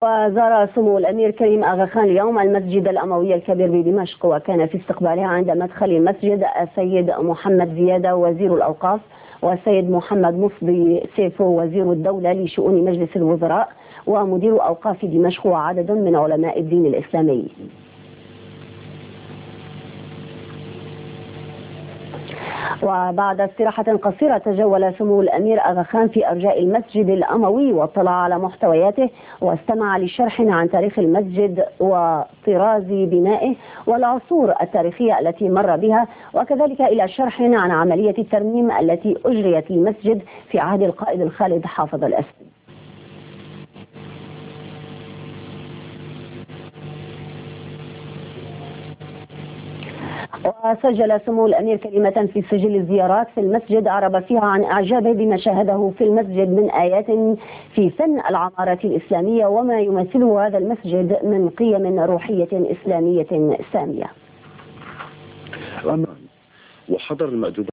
وزار سمو الأمير كريم أغا خان اليوم المسجد الأموي الكبير بدمشق، وكان في استقبالها عند مدخل المسجد السيد محمد زيادة وزير الأوقاف، والسيد محمد مصبي سيفو وزير الدولة لشؤون مجلس الوزراء، ومدير أوقاف دمشق، وعدد من علماء الدين الإسلامي. وبعد استراحة قصيرة تجول سمو الأمير أغا خان في أرجاء المسجد الأموي، واطلع على محتوياته واستمع لشرح عن تاريخ المسجد وطراز بنائه والعصور التاريخية التي مر بها، وكذلك إلى شرح عن عملية الترميم التي أجريت للمسجد في عهد القائد الخالد حافظ الأسد. وسجل سمو الأمير كلمة في سجل الزيارات في المسجد أعرب فيها عن إعجابه بما شاهده في المسجد من آيات في فن العمارة الإسلامية وما يمثله هذا المسجد من قيم روحية إسلامية سامية. وحضر المأذون